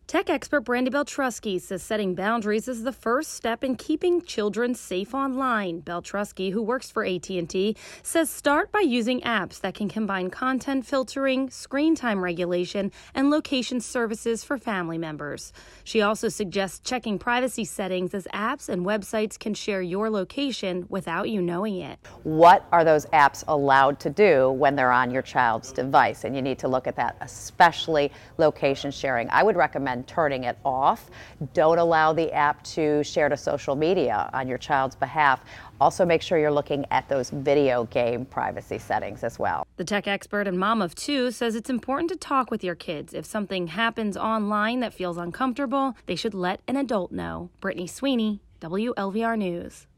Tech expert Brandy Beltrusky says setting boundaries is the first step in keeping children safe online. Beltrusky, who works for AT&T, says start by using apps that can combine content filtering, screen time regulation, and location services for family members. She also suggests checking privacy settings as apps and websites can share your location without you knowing it. What are those apps allowed to do when they're on your child's device? And you need to look at that, especially location sharing. I would recommend turning it off. Don't allow the app to share to social media on your child's behalf. Also, make sure you're looking at those video game privacy settings as well. The tech expert and mom of two says it's important to talk with your kids. If something happens online that feels uncomfortable, they should let an adult know. Brittany Sweeney, WLVR News.